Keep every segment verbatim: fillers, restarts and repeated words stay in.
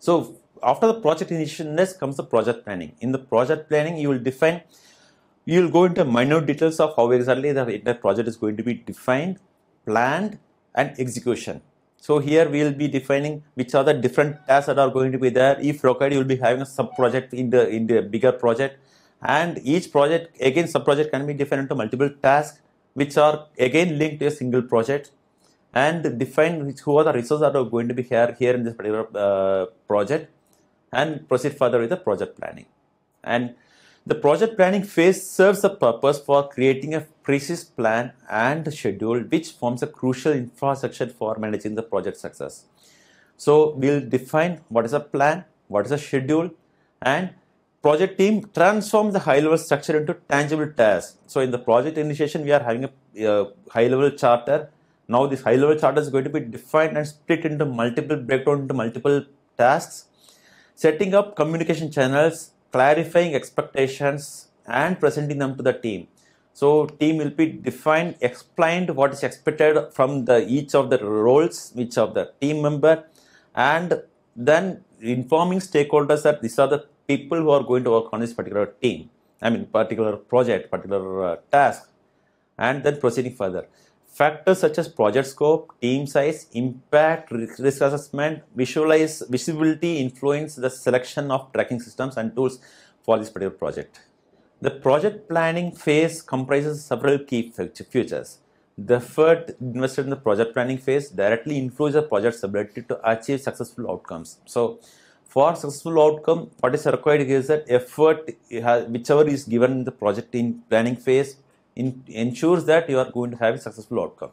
So after the project initiation, next comes the project planning. In the project planning, you will define, you will go into minute details of how exactly the entire project is going to be defined, planned, and execution. So here we will be defining which are the different tasks that are going to be there. If required, you will be having a sub project in the in the bigger project, and each project again sub project can be defined into multiple tasks, which are again linked to a single project, and define which, who are the resources that are going to be here here in this particular uh, project, and proceed further with the project planning. And the project planning phase serves the purpose for creating a precise plan and schedule which forms a crucial infrastructure for managing the project success. So we'll define what is a plan, what is a schedule, and project team transforms the high level structure into tangible tasks. So in the project initiation, we are having a uh, high level charter. Now this high level charter is going to be defined and split into multiple, breakdown into multiple tasks, setting up communication channels, clarifying expectations, and presenting them to the team. So team will be defined, explained what is expected from the each of the roles, each of the team member, and then informing stakeholders that these are the people who are going to work on this particular team, I mean particular project, particular uh, task, and then proceeding further. Factors such as project scope, team size, impact, risk assessment, visualize, visibility influence the selection of tracking systems and tools for this particular project. The project planning phase comprises several key features. The effort invested in the project planning phase directly influences the project's ability to achieve successful outcomes. So, for successful outcome, what is required is that effort, whichever is given in the project in planning phase, In, ensures that you are going to have a successful outcome.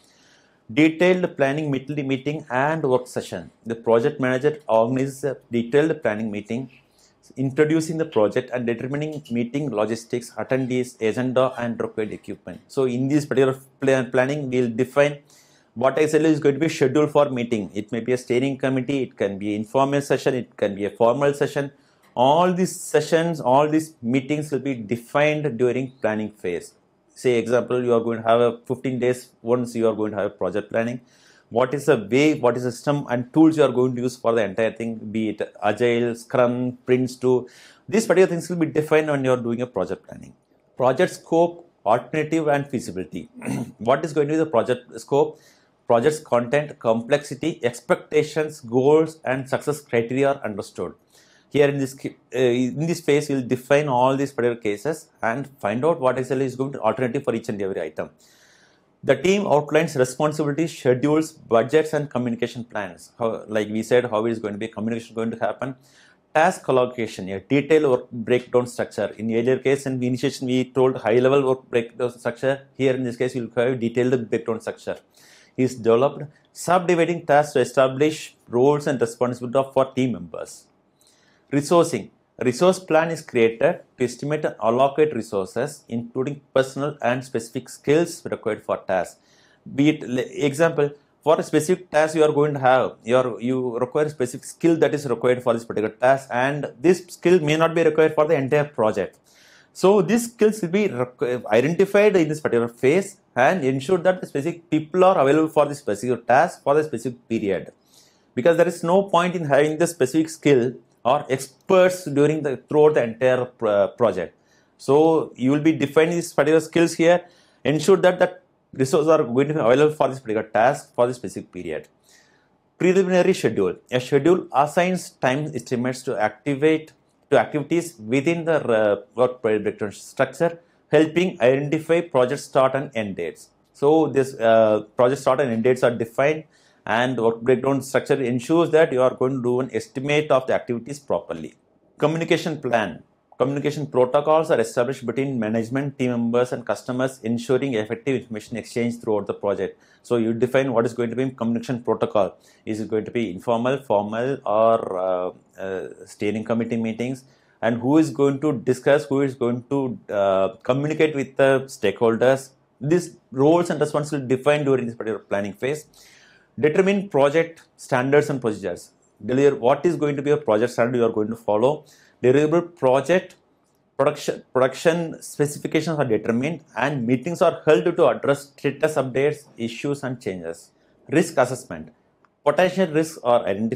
Detailed planning meeting and work session. The project manager organizes a detailed planning meeting, introducing the project and determining meeting logistics, attendees, agenda, and required equipment. So in this particular plan planning, we will define what exactly is going to be scheduled for meeting. It may be a steering committee, it can be an informal session, it can be a formal session. All these sessions, all these meetings will be defined during planning phase. Say example, you are going to have a fifteen days once you are going to have project planning. What is the way, what is the system and tools you are going to use for the entire thing, be it Agile, Scrum, Prince two. These particular things will be defined when you are doing a project planning. Project scope, alternative and feasibility. What is going to be the project scope? Project's content, complexity, expectations, goals and success criteria are understood. Here in this uh, in this phase, we will define all these particular cases and find out what exactly is going to alternative for each and every item. The team outlines responsibilities, schedules, budgets, and communication plans. How, like we said, how is going to be communication going to happen? Task allocation, a detailed work breakdown structure. In the earlier case, in the initiation, we told high level work breakdown structure. Here in this case, we will have detailed breakdown structure. Is developed, subdividing tasks to establish roles and responsibilities for team members. Resourcing. A resource plan is created to estimate and allocate resources, including personal and specific skills required for tasks. Be it, example, for a specific task you are going to have, you, are, you require a specific skill that is required for this particular task, and this skill may not be required for the entire project. So these skills will be identified in this particular phase and ensure that the specific people are available for this specific task for the specific period. Because there is no point in having the specific skill or experts during the throughout the entire uh, project. So you will be defining these particular skills here, ensure that the resources are going to be available for this particular task for the specific period. Preliminary schedule. A schedule assigns time estimates to activate to activities within the uh, work breakdown structure, helping identify project start and end dates. So this uh, project start and end dates are defined, and work breakdown structure ensures that you are going to do an estimate of the activities properly. Communication plan. Communication protocols are established between management, team members and customers, ensuring effective information exchange throughout the project. So you define what is going to be communication protocol. Is it going to be informal, formal, or uh, uh, steering committee meetings? And who is going to discuss, who is going to uh, communicate with the stakeholders? These roles and responsibilities defined during this particular planning phase. Determine project standards and procedures. Deliver what is going to be a project standard you are going to follow. Deliverable project production production specifications are determined, and meetings are held to address status updates, issues, and changes. Risk assessment. Potential risks are identified,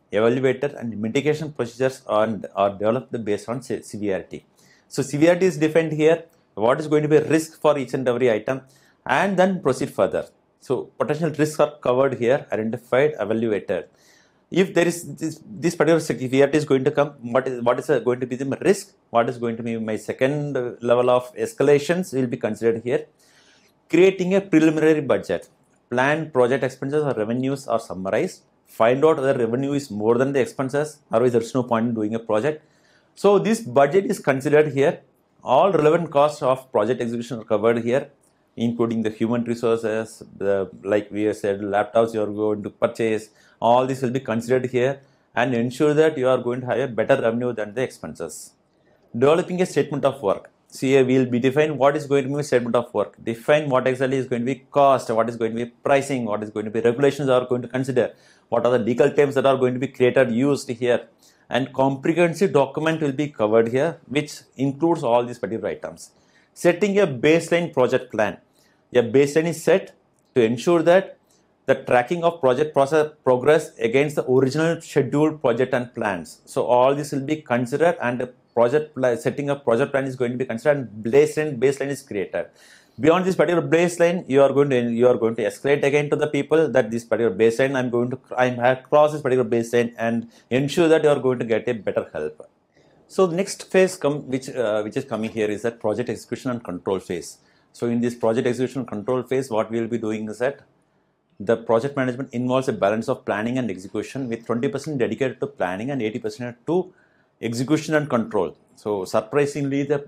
evaluated, and mitigation procedures are, are developed based on se severity. So severity is defined here, what is going to be risk for each and every item, and then proceed further. So potential risks are covered here, identified, evaluated. If there is this, this particular severity is going to come, what is what is going to be the risk, what is going to be my second level of escalations will be considered here. Creating a preliminary budget, planned project expenses or revenues are summarized, find out whether revenue is more than the expenses, otherwise there is no point in doing a project. So this budget is considered here, all relevant costs of project execution are covered here, including the human resources, the, like we have said, laptops you are going to purchase, all this will be considered here and ensure that you are going to have a better revenue than the expenses. Developing a statement of work. See, here we will be define what is going to be a statement of work. Define what exactly is going to be cost, what is going to be pricing, what is going to be regulations are going to consider, what are the legal terms that are going to be created, used here. And comprehensive document will be covered here, which includes all these particular items. Setting a baseline project plan. A baseline is set to ensure that the tracking of project process progress against the original scheduled project and plans. So all this will be considered, and the project setting up project plan is going to be considered, and baseline baseline is created. Beyond this particular baseline, you are going to you are going to escalate again to the people that this particular baseline I'm going to I have crossed this particular baseline and ensure that you are going to get a better help. So the next phase come which uh, which is coming here is that project execution and control phase. So in this project execution and control phase, what we will be doing is that the project management involves a balance of planning and execution, with twenty percent dedicated to planning and eighty percent to execution and control. So surprisingly, the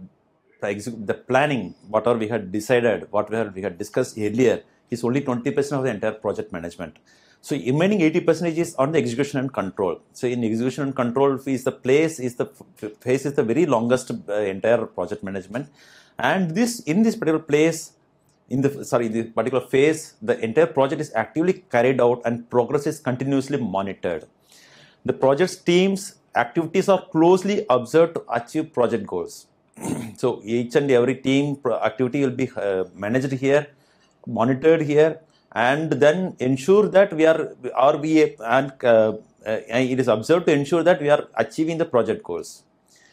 the planning, whatever we had decided, what we had, we had discussed earlier, is only twenty percent of the entire project management. So remaining eighty percent is on the execution and control. So in execution and control phase, the place is the phase is the very longest uh, entire project management, and this in this particular place. In the sorry, in the particular phase, the entire project is actively carried out and progress is continuously monitored. The project's team's activities are closely observed to achieve project goals. So each and every team activity will be uh, managed here, monitored here, and then ensure that we are are we and uh, uh, it is observed to ensure that we are achieving the project goals.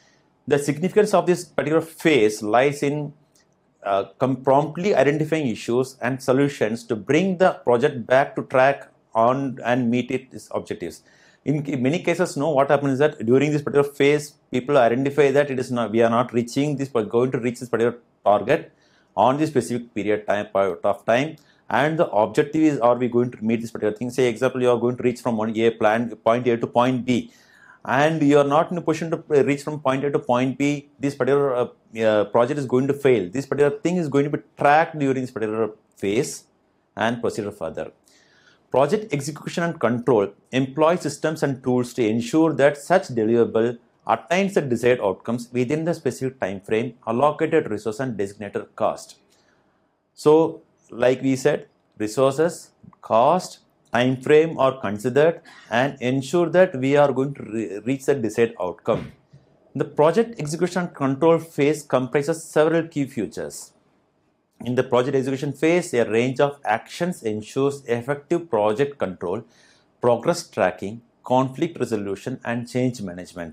The significance of this particular phase lies in Uh, come promptly identifying issues and solutions to bring the project back to track on and meet its objectives. In many cases, no, what happens is that during this particular phase, people identify that it is not, we are not reaching this, but going to reach this particular target on this specific period time of time, and the objective is, are we going to meet this particular thing? Say, example, you are going to reach from one A plan point A to point B, and you are not in a position to reach from point A to point B. This particular uh, uh, project is going to fail. This particular thing is going to be tracked during this particular phase and proceed further. Project execution and control employ systems and tools to ensure that such deliverable attains the desired outcomes within the specific time frame, allocated resource and designated cost. So, like we said, resources, cost, time frame are considered and ensure that we are going to re reach the desired outcome. The project execution and control phase comprises several key features. In the project execution phase, a range of actions ensures effective project control, progress tracking, conflict resolution, and change management.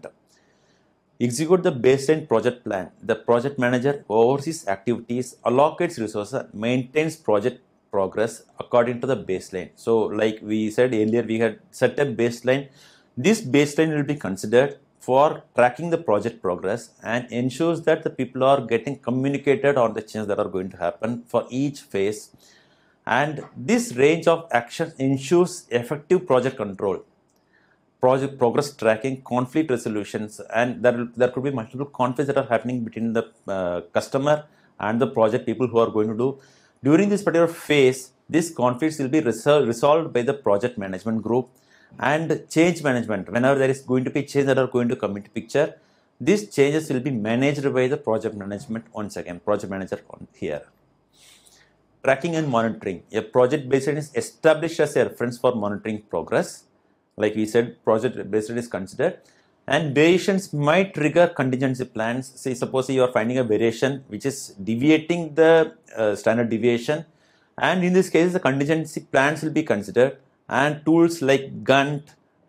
Execute the baseline project plan. The project manager oversees activities, allocates resources, maintains project progress according to the baseline. So like we said earlier, we had set a baseline. This baseline will be considered for tracking the project progress and ensures that the people are getting communicated on the changes that are going to happen for each phase. And this range of action ensures effective project control, project progress tracking, conflict resolutions, and there, there could be multiple conflicts that are happening between the uh, customer and the project people who are going to do. During this particular phase, these conflicts will be resol resolved by the project management group, and change management. Whenever there is going to be change that are going to come into picture, these changes will be managed by the project management once again, project manager on here. Tracking and monitoring. A project baseline is established as a reference for monitoring progress. Like we said, project baseline is considered, and variations might trigger contingency plans. Say, suppose you are finding a variation which is deviating the uh, standard deviation, and in this case, the contingency plans will be considered, and tools like Gantt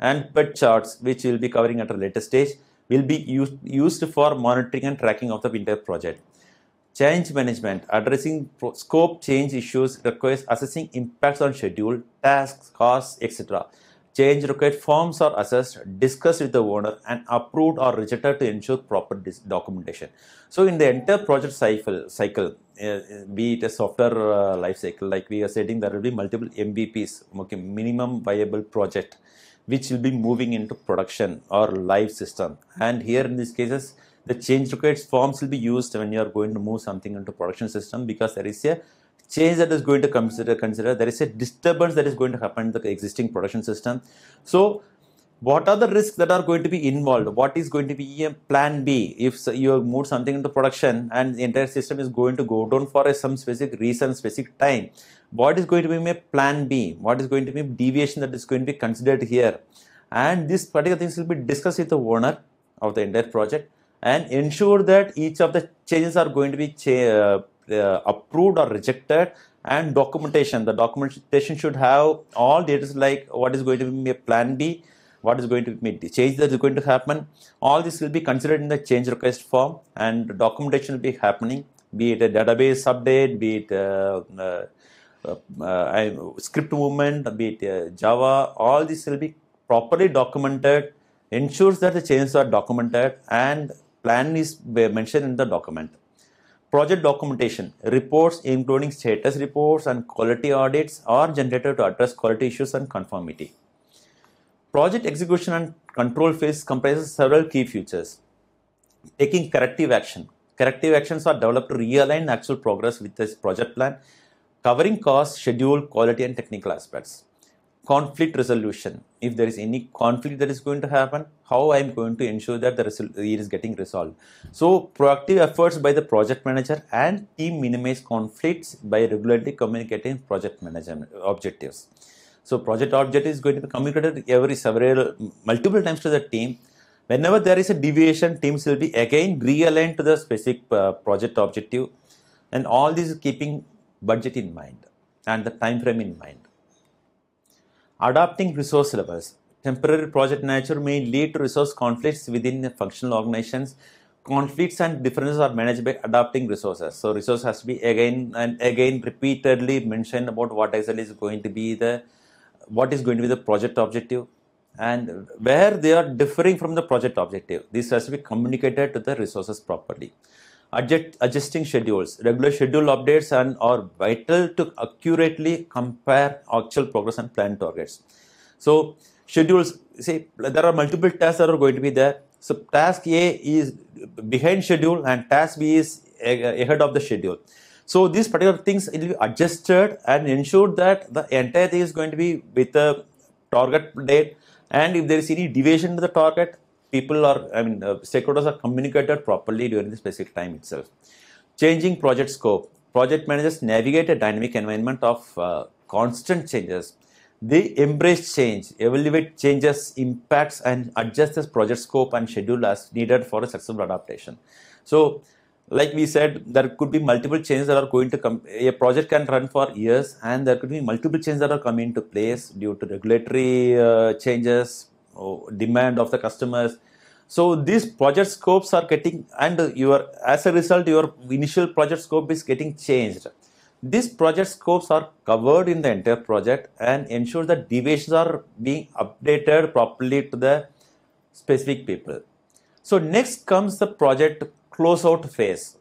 and P E T charts, which we'll be covering at a later stage, will be used, used for monitoring and tracking of the entire project. Change management, addressing scope change issues requires assessing impacts on schedule, tasks, costs, et cetera. Change required forms are assessed, discussed with the owner, and approved or rejected to ensure proper documentation. So, in the entire project cycle, cycle uh, be it a software uh, life cycle, like we are saying, there will be multiple M V Ps, okay, minimum viable project, which will be moving into production or live system. And here in these cases, the change required forms will be used when you are going to move something into production system, because there is a change that is going to consider, consider there is a disturbance that is going to happen in the existing production system. So, what are the risks that are going to be involved? What is going to be a plan B if you have moved something into production and the entire system is going to go down for a, some specific reason, specific time? What is going to be my plan B? What is going to be deviation that is going to be considered here? And these particular things will be discussed with the owner of the entire project and ensure that each of the changes are going to be uh, uh, approved or rejected, and documentation. The documentation should have all data like what is going to be a plan B, what is going to be the change that is going to happen. All this will be considered in the change request form, and documentation will be happening, be it a database update, be it uh, uh, uh, uh, script movement, be it uh, Java. All this will be properly documented, ensures that the changes are documented and plan is mentioned in the document. Project documentation, reports including status reports and quality audits are generated to address quality issues and conformity. Project execution and control phase comprises several key features. Taking corrective action. Corrective actions are developed to realign actual progress with this project plan, covering cost, schedule, quality and technical aspects. Conflict resolution. If there is any conflict that is going to happen, how I am going to ensure that the result it is getting resolved. So, proactive efforts by the project manager and team minimize conflicts by regularly communicating project management objectives. So, project objective is going to be communicated every several, multiple times to the team. Whenever there is a deviation, teams will be again realigned to the specific uh, project objective, and all this is keeping budget in mind and the time frame in mind. Adapting resource levels. Temporary project nature may lead to resource conflicts within the functional organizations. Conflicts and differences are managed by adapting resources. So, resource has to be again and again repeatedly mentioned about what exactly is going to be the, what is going to be the project objective, and where they are differing from the project objective. This has to be communicated to the resources properly. Adjust, adjusting schedules. Regular schedule updates and are vital to accurately compare actual progress and planned targets. So, schedules, see, there are multiple tasks that are going to be there. So, task A is behind schedule and task B is ahead of the schedule. So, these particular things will be adjusted and ensure that the entire thing is going to be with a target date, and if there is any deviation to the target, people are, I mean, uh, stakeholders are communicated properly during the specific time itself. Changing project scope. Project managers navigate a dynamic environment of uh, constant changes. They embrace change, evaluate changes, impacts, and adjust the project scope and schedule as needed for a successful adaptation. So, like we said, there could be multiple changes that are going to come. A project can run for years, and there could be multiple changes that are coming into place due to regulatory uh, changes, or demand of the customers. So these project scopes are getting, and your as a result, your initial project scope is getting changed. These project scopes are covered in the entire project and ensure that deviations are being updated properly to the specific people. So next comes the project closeout phase.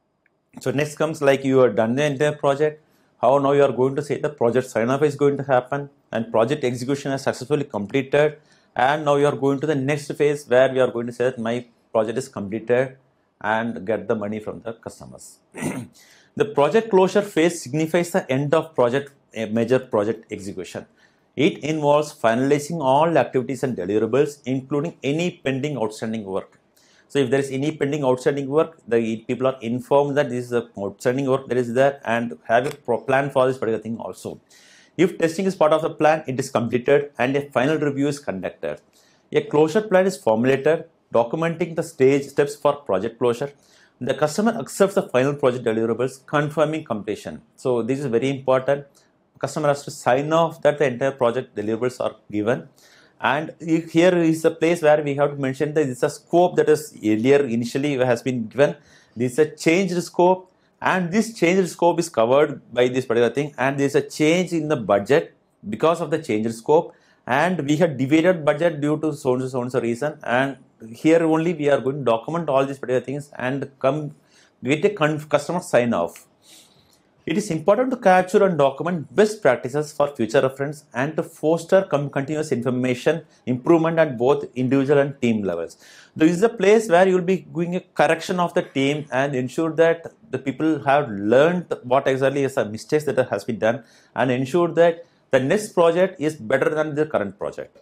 So next comes like you are done the entire project, how now you are going to say the project sign off is going to happen and project execution is successfully completed, and now you are going to the next phase where we are going to say that my project is completed and get the money from the customers. The project closure phase signifies the end of project a major project execution. It involves finalizing all activities and deliverables, including any pending outstanding work. So if there is any pending outstanding work, the people are informed that this is the outstanding work that is there and have a plan for this particular thing also. If testing is part of the plan, it is completed and a final review is conducted. A closure plan is formulated, documenting the stage steps for project closure. The customer accepts the final project deliverables, confirming completion. So this is very important. Customer has to sign off that the entire project deliverables are given, And here is the place where we have to mention that this is a scope that is earlier initially has been given. This is a changed scope, and this changed scope is covered by this particular thing, and there is a change in the budget because of the changed scope, and we have divided budget due to so and so and so reason, and here only we are going to document all these particular things and come get a customer sign off. It is important to capture and document best practices for future reference and to foster continuous information improvement at both individual and team levels. This is a place where you will be doing a correction of the team and ensure that the people have learned what exactly is the mistakes that has been done, and ensure that the next project is better than the current project.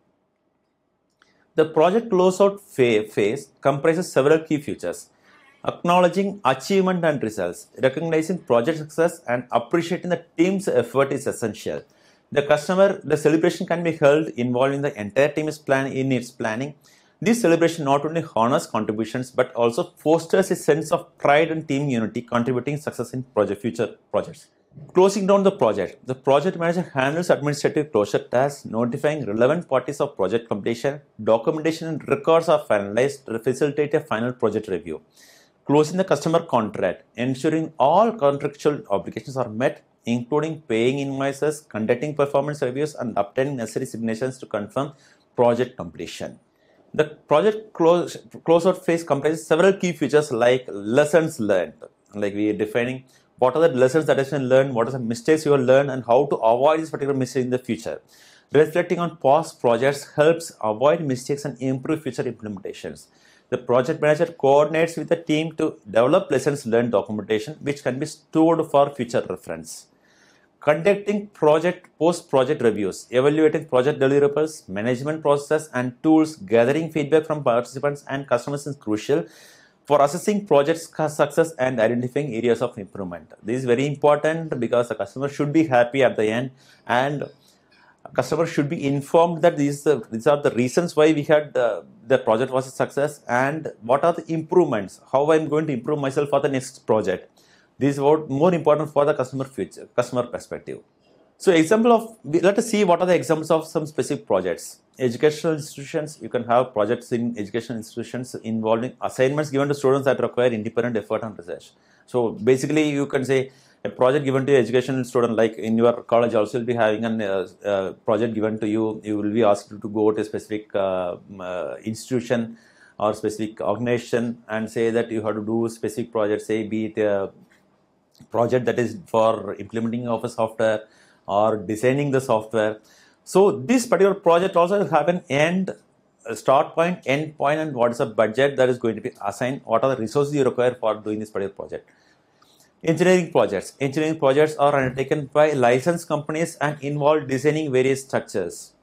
The project closeout phase comprises several key features. Acknowledging achievement and results, recognizing project success, and appreciating the team's effort is essential. The customer, the celebration can be held involving the entire team's plan in its planning. This celebration not only honors contributions but also fosters a sense of pride and team unity, contributing success in project future projects. Closing down the project. The project manager handles administrative closure tasks, notifying relevant parties of project completion. Documentation and records are finalized to facilitate a final project review. Closing the customer contract, ensuring all contractual obligations are met, including paying invoices, conducting performance reviews, and obtaining necessary signatures to confirm project completion. The project close, closeout phase comprises several key features like lessons learned, like we are defining what are the lessons that have been learned, what are the mistakes you have learned, and how to avoid this particular mistake in the future. Reflecting on past projects helps avoid mistakes and improve future implementations. The project manager coordinates with the team to develop lessons learned documentation, which can be stored for future reference. Conducting project post-project reviews, evaluating project deliverables, management processes, and tools, gathering feedback from participants and customers is crucial for assessing project success and identifying areas of improvement. This is very important because the customer should be happy at the end, and customers should be informed that these, uh, these are the reasons why we had uh, the project was a success, and what are the improvements, how I'm going to improve myself for the next project. This is what more important for the customer future, customer perspective. So example of, let us see what are the examples of some specific projects. Educational institutions, you can have projects in educational institutions involving assignments given to students that require independent effort and research. So basically you can say a project given to an educational student, like in your college also will be having a uh, uh, project given to you. You will be asked to go to a specific uh, uh, institution or specific organization and say that you have to do specific projects, say be it a project that is for implementing of a software or designing the software. So this particular project also have an end, a start point, end point, and what is the budget that is going to be assigned, what are the resources you require for doing this particular project. Engineering projects. Engineering projects are undertaken by licensed companies and involve designing various structures.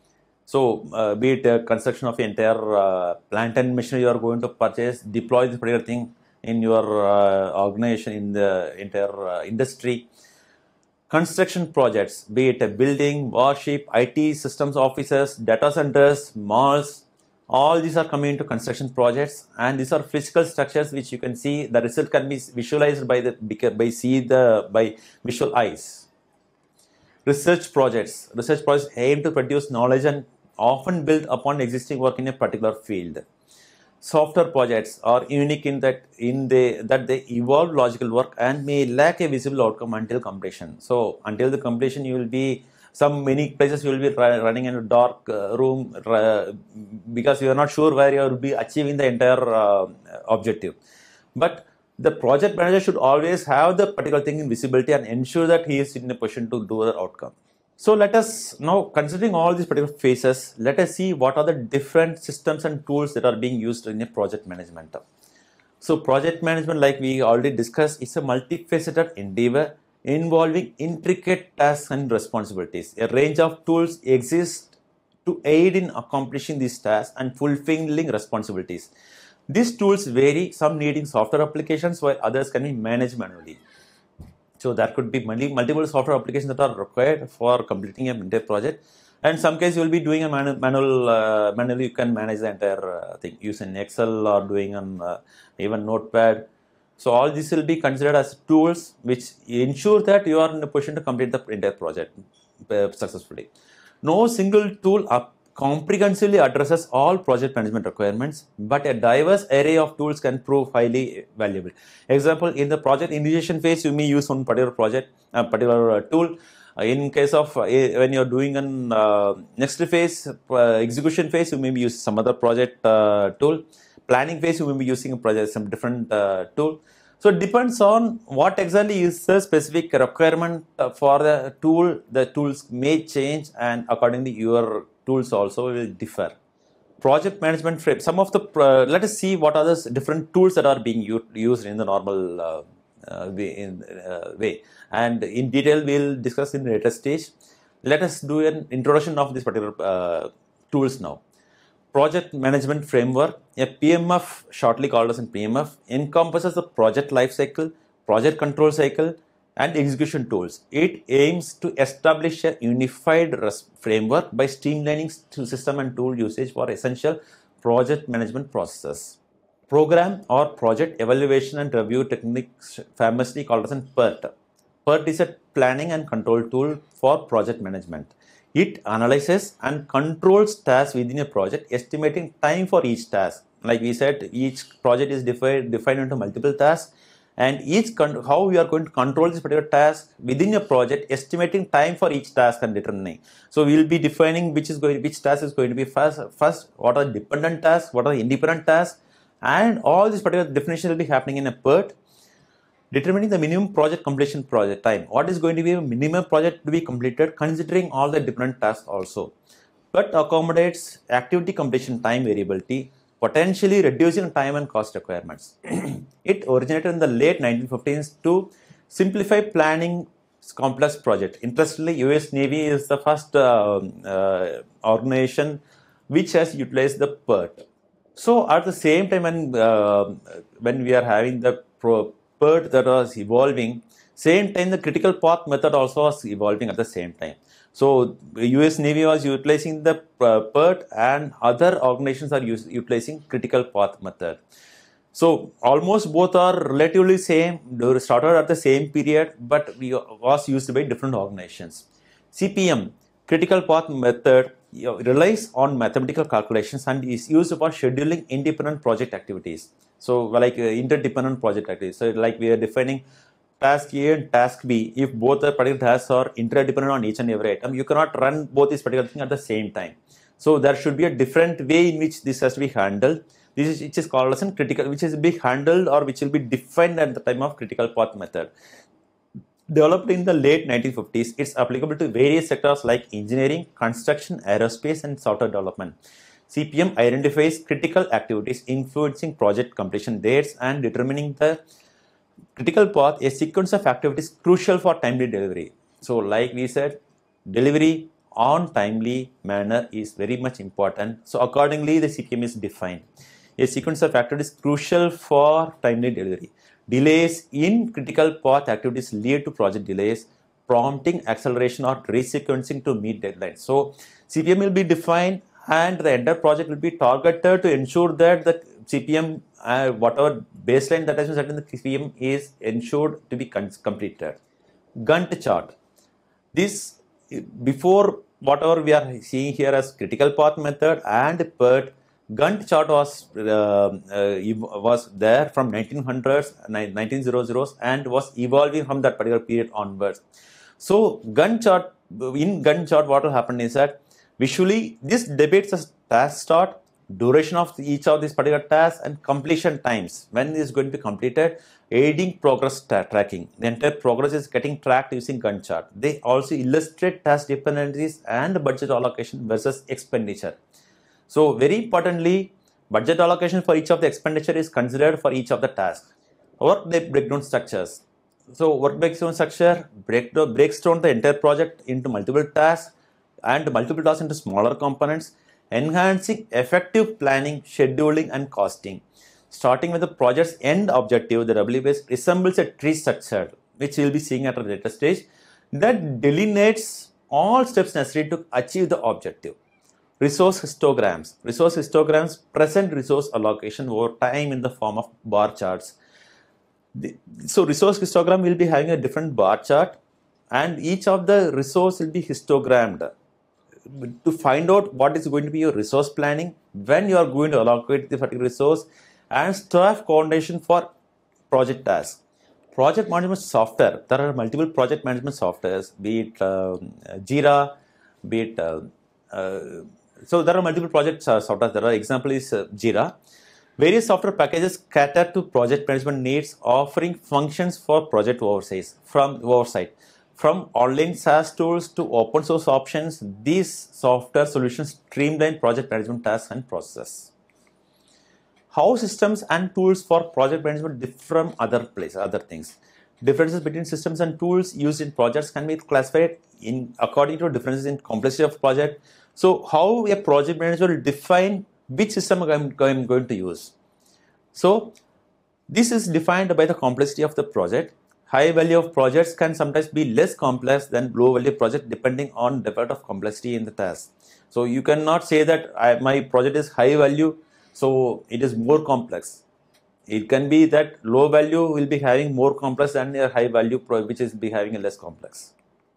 So, uh, be it uh, construction of entire uh, plant and machinery you are going to purchase, deploy this particular thing in your uh, organization, in the entire uh, industry. Construction projects, be it a building, warship, I T systems offices, data centers, malls, all these are coming into construction projects, and these are physical structures which you can see the result can be visualized by the by see the by visual eyes. Research projects. Research projects aim to produce knowledge and often build upon existing work in a particular field. Software projects are unique in that in they that they evolve logical work and may lack a visible outcome until completion. So until the completion, you will be some many places you will be running in a dark uh, room uh, because you are not sure where you will be achieving the entire uh, objective. But the project manager should always have the particular thing in visibility and ensure that he is in a position to do the outcome. So let us now, considering all these particular phases, let us see what are the different systems and tools that are being used in a project management. So project management, like we already discussed, is a multifaceted endeavor involving intricate tasks and responsibilities. A range of tools exist to aid in accomplishing these tasks and fulfilling responsibilities. These tools vary, some needing software applications while others can be managed manually. So there could be multiple software applications that are required for completing a entire project. And in some cases you will be doing a manu manual, uh, manually you can manage the entire uh, thing using Excel or doing on uh, even Notepad. So all this will be considered as tools which ensure that you are in a position to complete the entire project uh, successfully. No single tool up comprehensively addresses all project management requirements, but a diverse array of tools can prove highly valuable. Example, in the project initiation phase, you may use one particular project, a particular uh, tool. Uh, in case of uh, when you're doing an uh, next phase, uh, execution phase, you may be using some other project uh, tool. Planning phase, you may be using a project, some different uh, tool. So it depends on what exactly is the specific requirement for the tool. The tools may change, and accordingly your tools also will differ. Project management frame. Some of the uh, let us see what are the different tools that are being used in the normal uh, uh, way, in, uh, way. And in detail we'll discuss in the later stage. Let us do an introduction of these particular uh, tools now. Project management framework, a P M F, shortly called as a P M F, encompasses the project life cycle, project control cycle, and execution tools. It aims to establish a unified framework by streamlining system and tool usage for essential project management processes. Program or project evaluation and review techniques, famously called as a PERT. PERT is a planning and control tool for project management. It analyzes and controls tasks within a project, estimating time for each task. Like we said, each project is defined, defined into multiple tasks, and each how we are going to control this particular task within a project, estimating time for each task and determining. So we will be defining which is going, which task is going to be first. First, what are the dependent tasks, what are the independent tasks, and all this particular definition will be happening in a PERT. Determining the minimum project completion project time. What is going to be a minimum project to be completed considering all the different tasks also. But accommodates activity completion time variability, potentially reducing time and cost requirements. It originated in the late nineteen fifties to simplify planning complex project. Interestingly, U S Navy is the first uh, uh, organization which has utilized the PERT. So at the same time when, uh, when we are having the pro PERT that was evolving, same time the critical path method also was evolving at the same time. So U S Navy was utilizing the uh, PERT, and other organizations are use, utilizing critical path method. So almost both are relatively same. They were started at the same period, but we was used by different organizations. C P M, critical path method, relies on mathematical calculations and is used for scheduling independent project activities. So like uh, interdependent project activities. So like we are defining task A and task B. If both the particular tasks are interdependent on each and every item, you cannot run both these particular things at the same time. So there should be a different way in which this has to be handled. This is which is called as a critical, which is be handled or which will be defined at the time of critical path method. Developed in the late nineteen fifties, it's applicable to various sectors like engineering, construction, aerospace, and software development. C P M identifies critical activities influencing project completion dates and determining the critical path, a sequence of activities crucial for timely delivery. So like we said, delivery on timely manner is very much important. So accordingly, the C P M is defined. A sequence of activities crucial for timely delivery. Delays in critical path activities lead to project delays, prompting acceleration or resequencing to meet deadlines. So C P M will be defined, and the entire project will be targeted to ensure that the C P M, uh, whatever baseline that has been set in the C P M, is ensured to be completed. Gantt chart. This, before whatever we are seeing here as critical path method and PERT, Gantt chart was uh, uh, was there from nineteen hundreds, nineteen hundreds, and was evolving from that particular period onwards. So Gantt chart, in Gantt chart, what will happen is that visually this depicts a task start, duration of each of these particular tasks, and completion times when this is going to be completed, aiding progress tracking. The entire progress is getting tracked using Gantt chart. They also illustrate task dependencies and budget allocation versus expenditure. So very importantly, budget allocation for each of the expenditure is considered for each of the tasks. Work breakdown structures. So work breakdown structure break down, breaks down the entire project into multiple tasks and multiple tasks into smaller components, enhancing effective planning, scheduling, and costing. Starting with the project's end objective, the W B S resembles a tree structure, which we will be seeing at a later stage, that delineates all steps necessary to achieve the objective. Resource histograms. Resource histograms present resource allocation over time in the form of bar charts. The, so resource histogram will be having a different bar chart, and each of the resource will be histogrammed. to find out what is going to be your resource planning, when you are going to allocate the particular resource, and staff coordination for project tasks. Project management software, there are multiple project management softwares, be it uh, Jira, be it, uh, uh, so there are multiple project uh, software. There are example is uh, Jira. Various software packages cater to project management needs, offering functions for project oversight. From oversight, from online SaaS tools to open source options, these software solutions streamline project management tasks and processes. How systems and tools for project management differ from other places, other things. Differences between systems and tools used in projects can be classified in according to differences in complexity of project. So, how a project manager will define which system I'm, I'm going to use. So, this is defined by the complexity of the project. High value of projects can sometimes be less complex than low value project depending on the level of complexity in the task. So, you cannot say that I, my project is high value, so it is more complex. It can be that low value will be having more complex than a high value which is be having a less complex.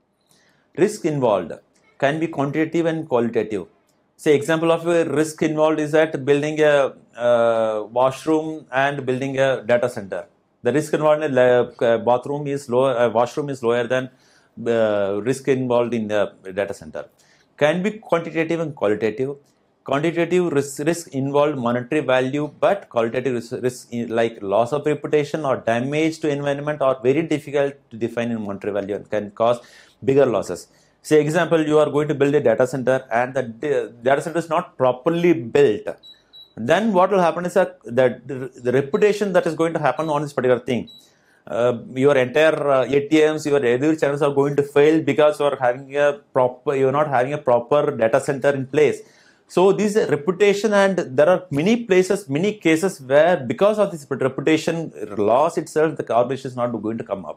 Risk involved can be quantitative and qualitative. Say example of a risk involved is that building a uh, washroom and building a data center. The risk involved in a bathroom is lower, uh, washroom is lower than uh, risk involved in the data center. Can be quantitative and qualitative. Quantitative risk, risk involved monetary value, but qualitative risk, risk like loss of reputation or damage to environment are very difficult to define in monetary value and can cause bigger losses. Say example, you are going to build a data center and the data center is not properly built. Then what will happen is that the, the reputation that is going to happen on this particular thing, uh, your entire uh, A T Ms, your delivery channels are going to fail because you are having a proper, you are not having a proper data center in place. So this reputation, and there are many places, many cases where because of this reputation loss itself, the organization is not going to come up.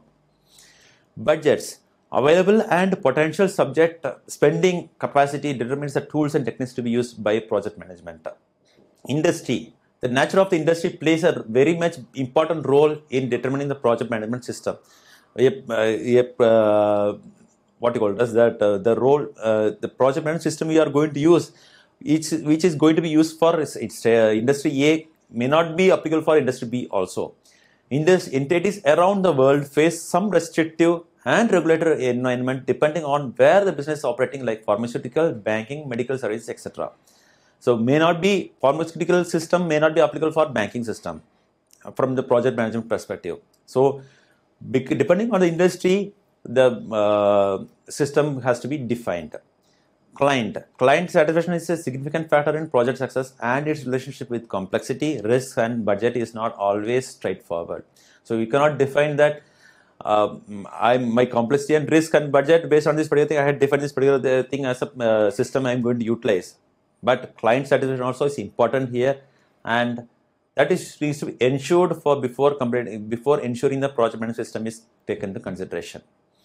Budgets. Available and potential subject spending capacity determines the tools and techniques to be used by project management. Industry. The nature of the industry plays a very much important role in determining the project management system. Yep, uh, yep, uh, what you call it as that uh, the role, uh, the project management system we are going to use, each, which is going to be used for its, its uh, industry A may not be applicable for industry B also. Indus, entities around the world face some restrictive and regulatory environment depending on where the business is operating, like pharmaceutical, banking, medical services, et cetera. So may not be pharmaceutical system may not be applicable for banking system from the project management perspective. So depending on the industry, the uh, system has to be defined. Client. Client satisfaction is a significant factor in project success, and its relationship with complexity, risk, and budget is not always straightforward. So you cannot define that uh, I my complexity and risk and budget based on this particular thing. I had defined this particular thing as a uh, system I am going to utilize. But client satisfaction also is important here, and that is needs to be ensured for before before ensuring the project management system is taken into consideration.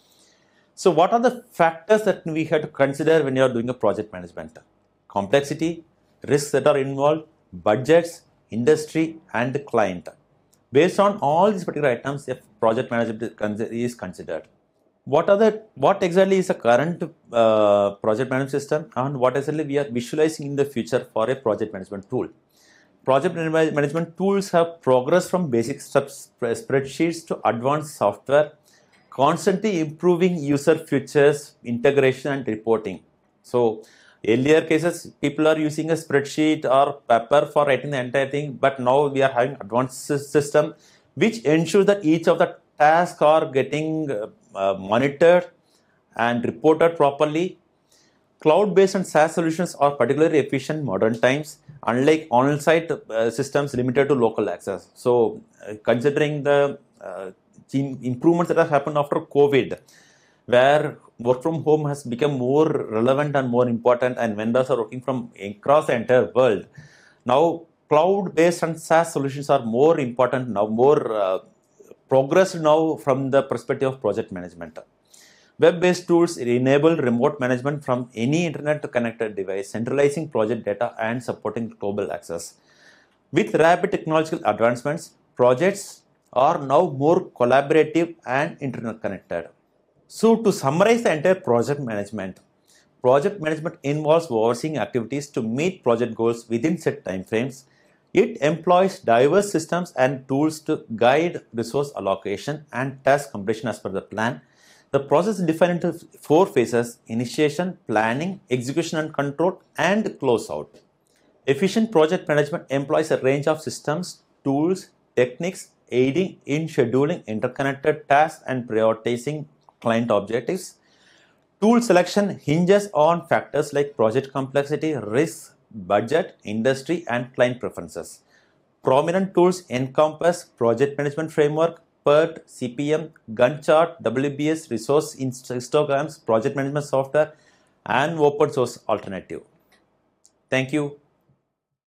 So what are the factors that we have to consider when you are doing a project management? Complexity, risks that are involved, budgets, industry, and client. Based on all these particular items, if project management is considered. What are the what exactly is the current uh, project management system, and what exactly we are visualizing in the future for a project management tool? Project management tools have progressed from basic spreadsheets to advanced software, constantly improving user features, integration, and reporting. So earlier cases, people are using a spreadsheet or paper for writing the entire thing, but now we are having advanced system which ensures that each of the tasks are getting uh, monitored and reported properly. Cloud-based and SaaS solutions are particularly efficient in modern times, unlike on-site uh, systems limited to local access. So uh, considering the uh, improvements that have happened after COVID, where work from home has become more relevant and more important, and vendors are working from across the entire world. Now, cloud-based and SaaS solutions are more important now, more uh, progressed now from the perspective of project management. Web-based tools enable remote management from any internet-connected device, centralizing project data and supporting global access. With rapid technological advancements, projects are now more collaborative and internet-connected. So, to summarize the entire project management, Project management involves overseeing activities to meet project goals within set timeframes. It employs diverse systems and tools to guide resource allocation and task completion as per the plan. The process is divided into four phases: initiation, planning, execution and control, and closeout. Efficient project management employs a range of systems, tools, techniques aiding in scheduling interconnected tasks and prioritizing client objectives. Tool selection hinges on factors like project complexity, risk, budget, industry, and client preferences. Prominent tools encompass Project Management Framework, P E R T, C P M, Gantt chart, W B S, resource histograms, project management software, and open source alternative. Thank you.